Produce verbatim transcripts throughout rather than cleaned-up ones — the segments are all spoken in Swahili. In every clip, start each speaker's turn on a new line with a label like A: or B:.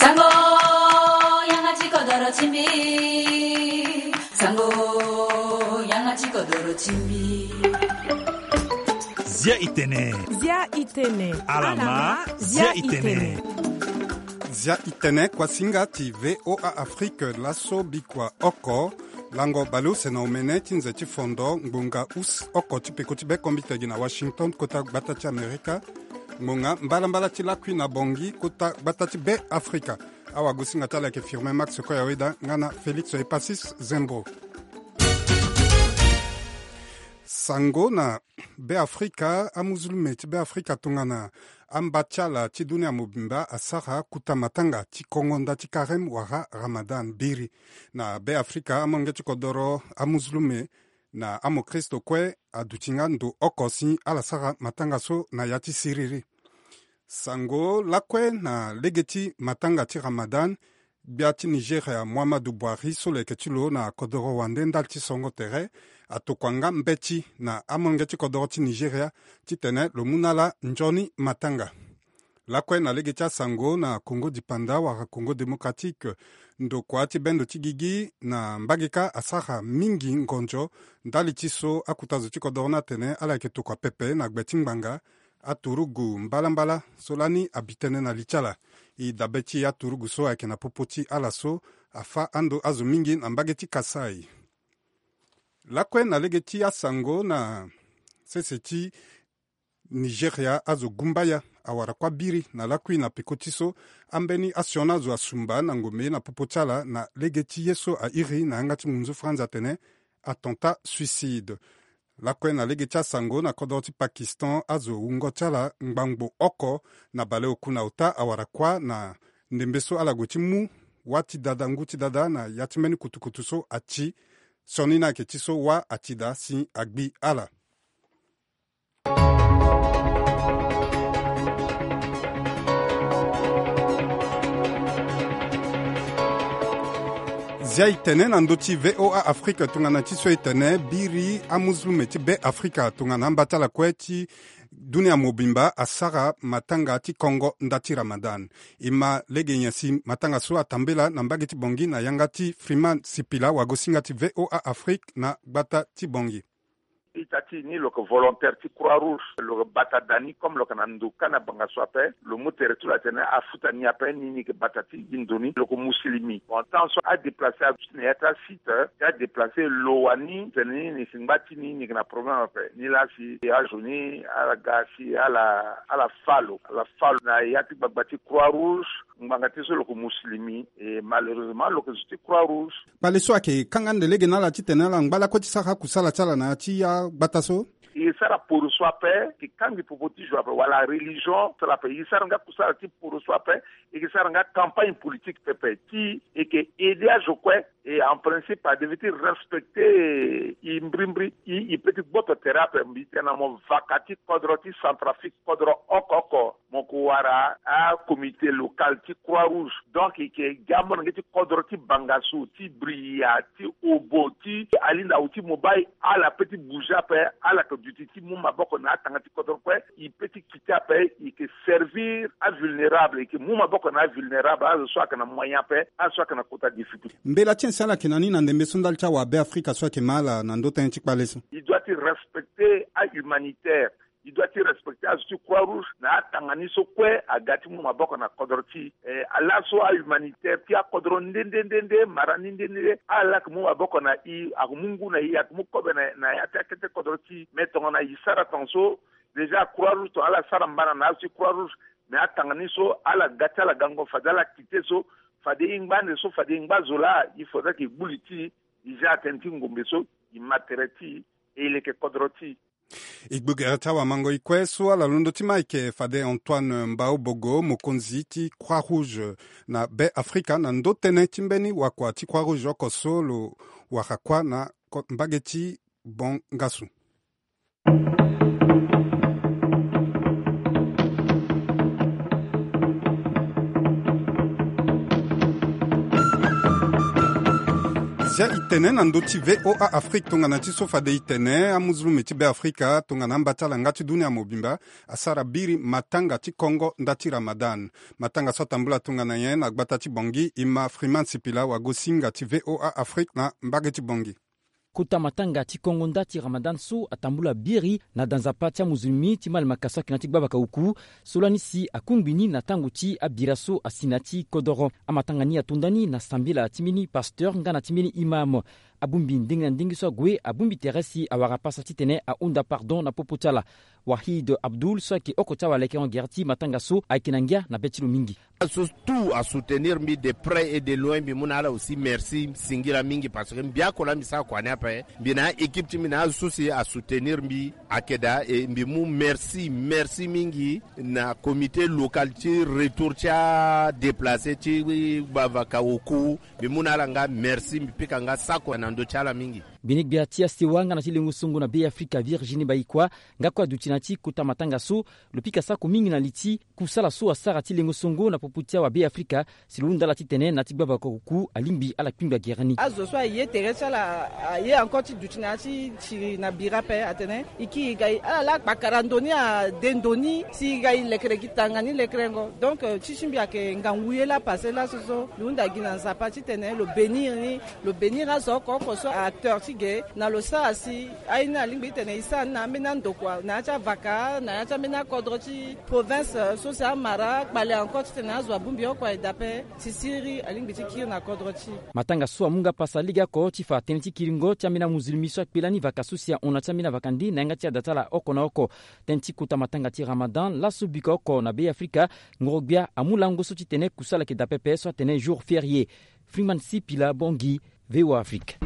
A: Sango 양아치 거더러 침비 Sango 양아치 거더러 침비
B: Zia itene
C: Zia itene
B: Alama Zia itene
D: Zia itene kwa singa ti V O A Afrique laso bikwa oko lango balu sena omene tinze ti fondo ngbunga us oko ti peko ti be kombitegi na Washington kota gbata ti Amerika ngbunga mbala mbala ti lakui na bongi kota gbata ti be Afrika awa gusinga tala ke firme Max ko yaweda ngana Felix Epasis Zembo sango na be Afrika amuzulume ti be Afrika tungana ambachala ti dunia mobimba asara kuta matanga ti kongo nda ti karem wara Ramadan biri na be Afrika amonge ti kodoro amuzulume na amo Kristo kwe adutinga ndo okosi ala sara matanga so na yati siriri sango lakwe na legeti matanga ti Ramadan bia ti Nigeria Muhammadu Buhari so leke ti lo na kodoro wande ndal ti songo tere atokwanga mbeti na amonge ti kodoro ti Nigeria ti tene lo munala njoni matanga lakwe na legeti asango na Congo dipanda wara Congo démocratique ndo kwa ti bendo ti gigi na mbagika asara mingi ngonjo ndali ti so akutazo ti kodoro na tene ala yeke tokua pepe na gbe ti ngbanga aturugu mbalambala so lani abitene na lichala i dabe ti aturugu so ayeke na popo ti ala so afa ando azo mingi na mbage ti Kasai lakue na lege ti asango na sese ti Nigeria azo gumbaya awara kwa biri na lakui na peko ti so ambeni asiona azo asumba na ngombe na popo ti ala na lege ti ye so airi na yanga ti munzu France atene attentat suicide lakue na lege ti asango na kodro ti Pakistan azo wungo ti ala ngbangbo oko na bale oku na ota awara kwa na ndembe so ala gue ti mu wa ti dada ngu ti dada na ya ti mbeni kutukutu so achi soni na yeke ti so wa achi da si agbi ala zia itene na ndö ti V O A Afrique tongana ti so e tene biri amuzulume ti be Afrika tongana ambata lakue ti dunia mobimba asara matanga ti Congo nda ti Ramadan e ma lege nyen si matanga so atambela na mbage ti bongi na yanga ti Freeman Sipila wago singa ti V O A Afrique na gbata ti bongi
E: itati ni lo volontaire ti Croix-Rouge lo batadani comme lo kanandu kana banga swape lo mutere tu la tene afuta ni ape ni ni ke batati gindoni lo ko muslimi bon temps so a déplacé à ta site a déplacé lo wani tene ni singbati ni ni na problème ape ni la si a joni a la gasi a la a la falo a la falo na yati bagbati Croix-Rouge mbangati so lo ko muslimi et malheureusement lo ko ti Croix-Rouge
D: pale so ake kangande lege na la ti tene la ngbala ko ti saka kusala tala na ti ya bataso
E: il sera pour soi paix que quand il faut dire joie voilà religion c'est la paix il sera nga kusala ti pour soi paix et que sera nga campagne politique pepe ti et que aider à jouer et en principe à devait respecter imbrimbri i petit boto thérapie mbitena mo vakati kodroti centrafrique kodro okoko mo kuwara a comité local ti Croix-Rouge donc que gamon ngeti kodroti bangasu ti bria ti obo ti alinda uti mobile à la petite bouja pe à la duty ti muma boko na tangati kodro pe i petit kita pe i que servir à vulnérable et que muma boko na vulnérable a soit que na moyen pe a soit que na kota difficulté
D: mbela tien sala kenani na ndembe sondal cha wa be Afrika soit que mala na ndota en tikpaleso
E: il doit être respecté à humanitaire il doit être respecté à ce Croix-Rouge na tangani so kwe agati muma boko na kodroti eh, ala so a humanitaire ti a kodro ndendendende mara ndendende ala muma boko na i akumungu na i akumukobe na na atakete kodroti metonga na isara tanso déjà Croix-Rouge to ala sara mbana na si Croix-Rouge na tangani so ala gati ala gango fadala kite so fade ingbande so fade ingbazola il faudrait que buliti ija atenti ngombe so imatereti ele ke kodroti
D: igbugera wa mango ikweso ala londo ti maike fade Antoine Mbao Bogo mokonzi ti Croix-Rouge na be Afrika na ndo tene ti mbeni wakua ti Croix-Rouge oko so lo waka kwa na mbage ti bon ngasu zia itene na ndoti V O A Afrique tongana ti sofa de itene amuzulume ti be Afrika tongana mbatala ngati dunia mobimba asara biri matanga ti Congo ndati Ramadan matanga so tambula tongana yen agbata ti bongi ima Freeman Sipila wa gosinga ti V O A Afrique na mbage ti bongi
C: kuta matanga ti Kongo ndati Ramadan so atambula biri na danzapa ti muzulmi ti mal makasa kinati babaka uku solani si akungbini na tangu ti abiraso asinati kodoro amatangani atundani na sambila timini pasteur ngana timini imam abumbi ndinga ndingi so gwe abumbi teresi awara pasa ti tene a unda pardon na popotala Wahid Abdul so ki okota wa leke en gerti matanga so aikinangia na betilo mingi
F: surtout à soutenir mi de près et de loin bi munala aussi merci singira mingi parce que mbia kola misa kwa napa bina équipe ti mina souci à soutenir mi akeda et mbi mu merci merci mingi na comité local ti retour ti déplacé ti bavaka oku bi munala nga merci mpika nga sako na ndo chala mingi
C: binik biatia siwanga na tilengu sungu na Bay Africa Virginie Baikwa ngakwa dutinati kuta matanga so lupika sako mingi na liti kusala so asara tilengu sungu na poputia wa Bay Africa silunda la titene na tibaba koku alimbi ala pinga gerani
G: azo so ye teresa la ye encore ti dutinati ti na birape atene iki gai ala la bakarandoni a dendoni si gai lekre kitangani lekrengo donc chichimbi ake nganguye la passer la so lunda gina zapati tene le bénir ni le bénir azo ko ko so acteur na lo sa si aina lingbi tene isa na mena ndokwa na cha vaka na cha mena kodroti province so sa mara bale encore tene azwa bumbi okwa edape sisiri alingbi tikir na kodroti
C: matanga so munga pasa liga ko tifa teniti kiringo cha mena muzulmi so pilani vaka susia ona cha mena vakandi na ngati datala oko na oko tenti kuta matanga ti Ramadan la subika oko na Bay Africa ngorogbia amulango so tene kusala ke dape so tene jour férié Freeman Sipila Bongi V O A Afrique.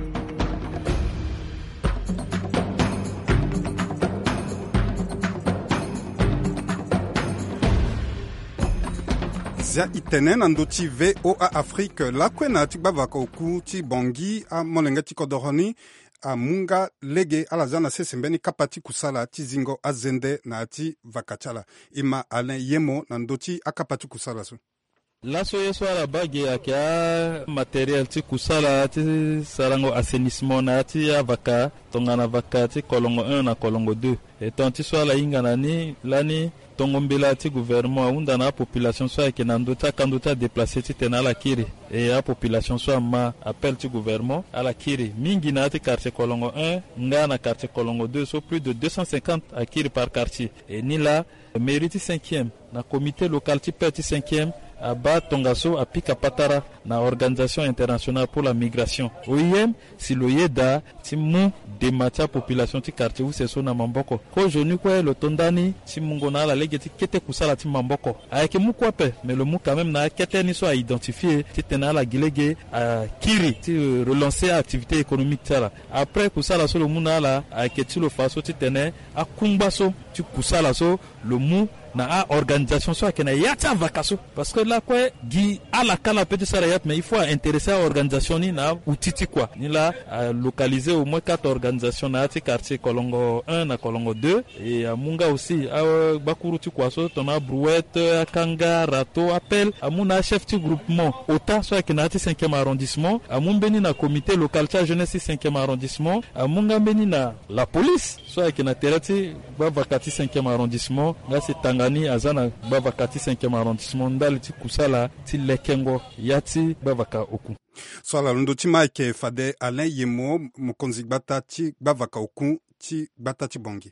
D: zia itene na ndoti V O A Afrique la kwena ti bavaka oku ti bongi a molenge ti kodoroni a munga lege ala zana sesembeni kapati kusala ti zingo azende na ti vakachala ima Alain Yemo na ndoti akapati kusala so
H: laso yeso ala bage yake a materiel ti kusala ti sarango assainissement na ti avaka tongana vaka ti kolongo un na kolongo deux et ton ti so ala ingana ni lani tongombela ti gouvernement unda na population so yake na ndota kandota déplacer ti tena la kiri et a population so ma appel ti gouvernement ala kiri mingi na ti quartier kolongo un nga na quartier kolongo deux so plus de deux cent cinquante à kiri par quartier et ni la mairie ti cinquième na comité local ti pe ti cinquième aba tongaso apika patara na organisation internationale pour la migration O I M si lo yeda ti mu de macha population ti quartier où c'est so na mamboko ko joni ko lo tondani ti mungo na la lege ti kete kusala ti mamboko ayeke mu ko pe mais le mu quand même na kete ni so a identifier ti tena la gilege a kiri ti relancer activité économique tala après kusala so le mu na la ayeke ti lo faso ti tene a kumba so ti kusala so le mu na a organisation so akena yata vakaso parce que là quoi gi ala kala petit sarayat mais il faut intéresser à organisation ni na outiti quoi ni là localiser au moins quatre organisations na ti quartier Kolongo un na Kolongo deux et à Munga aussi a bakuru ti quoi so tona brouette akanga rato appel amuna chef ti groupement ota so akena ti cinquième arrondissement amumbeni na comité local ta jeunesse cinquième arrondissement amunga mbeni na la police so akena terati ba vakati cinquième arrondissement là c'est ngani azana bavaka ti cinquième arrondissement ndali ti kusala ti lekengo yati bavaka oku
D: swala lundo ti maike fade Alain Yemo mokonzi gbata ti bavaka oku ti gbata ti bongi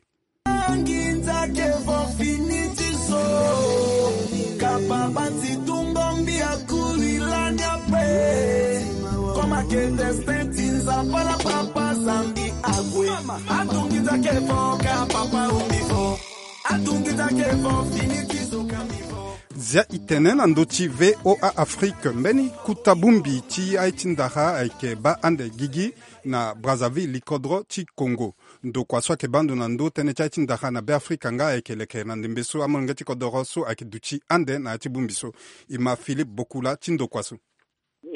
D: nginza ke vo finiti so kapaba ti tumbombi akuri lanya pe koma ke destin za pala papa zambi agwe atungiza ke vo kapapa umbifo zia itene na ndoti V O A Afrique mbeni kutabumbi ti aitindaha aike ba ande gigi na Brazzaville likodro ti Congo ndo kwa swa ke bandu na ndo tene ti aitindaha na Bay Africa nga aike leke na ndembeso amonge ti kodoro so aike duti ande na ti bumbiso ima Philippe Bokula ti ndo kwa so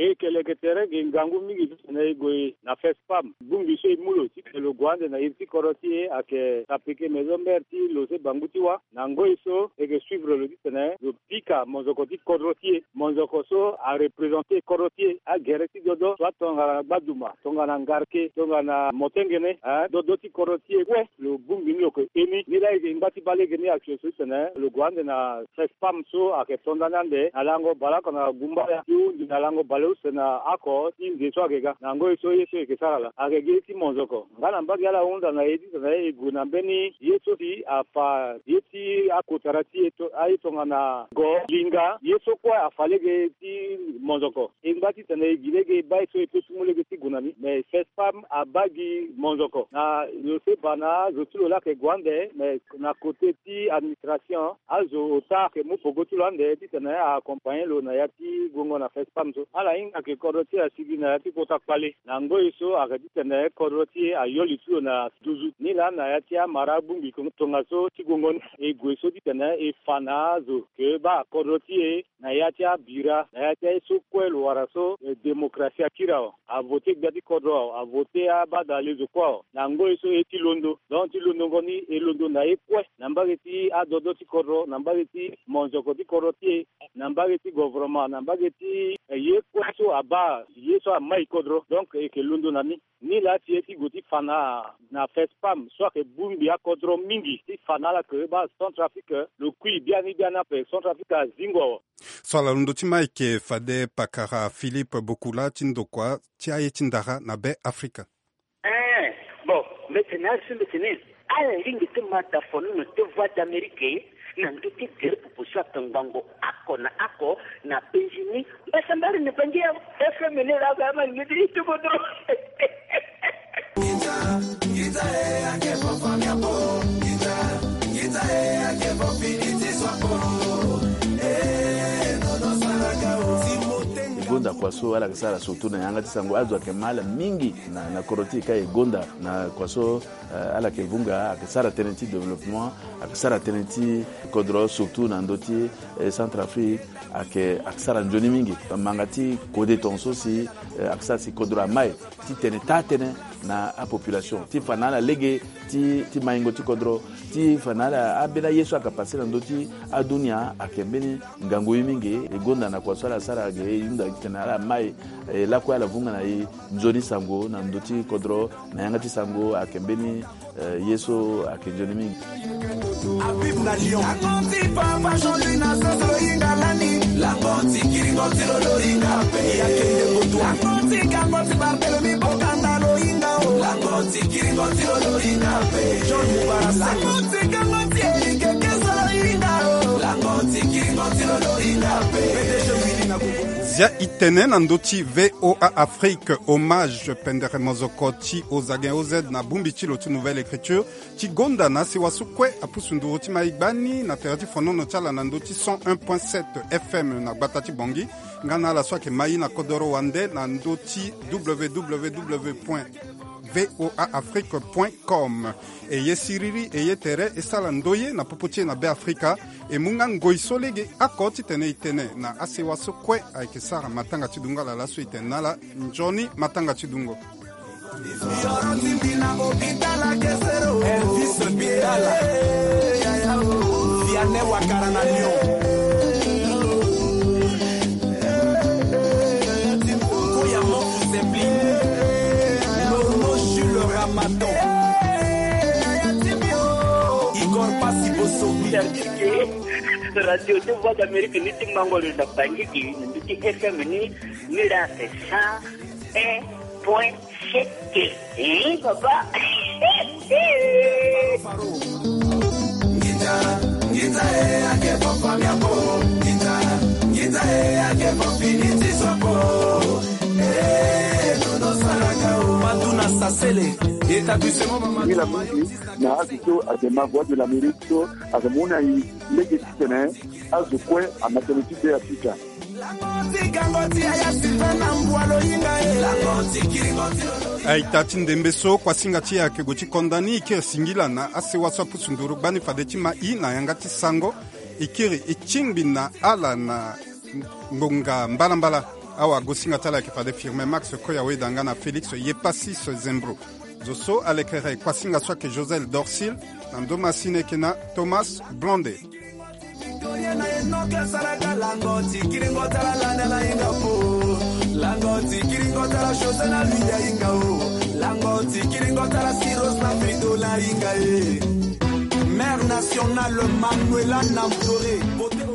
I: e kele ketere ge ngangu mingi na igwe na fespam bungi she mulo ti le gwande na irti koroti ake tapike mezomberti lo se bangutiwa na ngoiso e ge suivre le ditene le pika monzokoti koroti monzokoso a représenter koroti a gereti dodo soit tonga baduma tonga na ngarke tonga na motengene a dodo ti koroti we le bungi lo ko emi ni la ge ngati bale ge ni action sutene le gwande na fespam so ake tondanande alango balaka na gumba ya yu na lango balu sena ako tin de so agega na ngoiso yeso ke sala agege ti monzoko ngana mbagi ala unda na edi na eguna beni yeso ti afa yeti akotarati to aitonga na go linga yeso kwa afalege ti monzoko ingati tene gilege bai so eto sumulege ti gunami me fespam abagi monzoko na yo se bana zotulo la ke gwande me na côté ti administration azo ota ke mu pogotulande ti tene a accompagner lo na yati gongo na fespam so ala inga ke koroti a sigi na yati kota pale na ngoiso akati tene koroti a yoli tu na duzu ni la na yati a marabu ngi tonga so ti gongo e goiso ti tene e fanazo ke ba koroti e na yati a bira na yati a so kwelo waraso e demokrasia kirao a voter gadi kodro a voter a badale zo kwa na ngoiso e ti londo don ti londo ngoni e londo na e kwe na mbageti a dodo ti kodro na mbageti monzoko ti koroti na mbageti gouvernement na mbageti ye kwaso aba yeso amai kodro donc e ke lundo nani ni la ti eti goti fana na fespam so ke bumbi a kodro mingi ti fana la ke ba Centrafrique le kui bien ni bien après Centrafrique a zingo
D: so la lundo ti mai ke fade pakara Philippe Bokula tindokwa ti ayetindara na be Afrika
J: eh bon maintenant c'est maintenant ala lingi te mata fonu te voix d'Amérique na nduti tere pupushwa tangango ako na ako na penjini basa mbali ni pangia F M ni la gama ni tu bodo Gita gita e ake papa mi apo Gita gita e ake papi ni swapo eh no no saraga
K: gonda kwaso ala kasara sotu na yanga tisango azwa ke mala mingi na na koroti kai gonda na kwaso uh, ala ke vunga akasara tenenti development akasara tenenti kodro surtout na ndoti eh, Centrafrique ake akasara njoni mingi mangati kode tonso si uh, akasara si kodro mai ti teneta tene na a population ti fanala lege ti ti maingo ti kodro ti fanala abela yeso akapase na ndoti adunia akembeni ngango mingi e gonda na kwaso ala sara ge yunda tenala mai e la kwa la vunga na yi njoni sango na ndoti kodro na yanga ti sango akembeni uh, yeso akenjoni mingi Abib na Lyon Akonti papa joli na sosolo inga lani La konti kiringo tilo lo inga pe Ya kende koto Akonti kakoti barbelo mi bokanda lo inga o La konti kiringo tilo lo inga pe John Mubarak La konti kakoti erike keso lo inga o La konti kiringo tilo lo inga pe Pedejo mili na kubo
D: Zia itene na ndoti V O A Afrique hommage pendere mozoko ti ozagen ozed na bumbi ti lo ti nouvelle écriture ti gonda na si wasukwe apusundu ti maigani na terati fonono tala na ndoti cent un point sept F M na gbata ti bongi ngana la swake mai na kodoro wande na ndoti w w w point v o a afrique point com e ye siriri e ye tere e sala ndoye na popotie na be Afrika e munga ngoiso lege akoti tene itene na asewa so kwe ayeke sara matanga tidunga la laso itene nala njoni matanga tidungo
L: Vianney Wakara na Lyon
J: Igor Pasiboso Radio de Voix d'Amérique ni ti mangolo na bangiki ni ti F M ni ni la cent un point sept eh papa
L: Gita gita e ake papa mi apo Gita gita e ake papi ni ti swapo eh no no saraga Maduna Sasele établissement maman
M: la musique na azito adema voix de l'Amérique so azamona yi lege tene azukwe a maternité de Africa
D: aitati ndembe so kwa singa ti yake go ti kondani ikiri singila na asewa so pusunduru bani fade ti ma i na yanga ti sango ikiri ichingbi na ala na ngonga mbala mbala awa gosinga tala yeke fade firme max koya wedanga na félix yepasis zembro zo so alekere kwasinga so ayeke josel dorsil na ndoma si ni yeke na thomas blonde.
L: Langoti kiringo tala landa la inga po Langoti kiringo tala shose na luya inga o Langoti kiringo tala siros na frito la inga e Mère nationale Manuela Namdore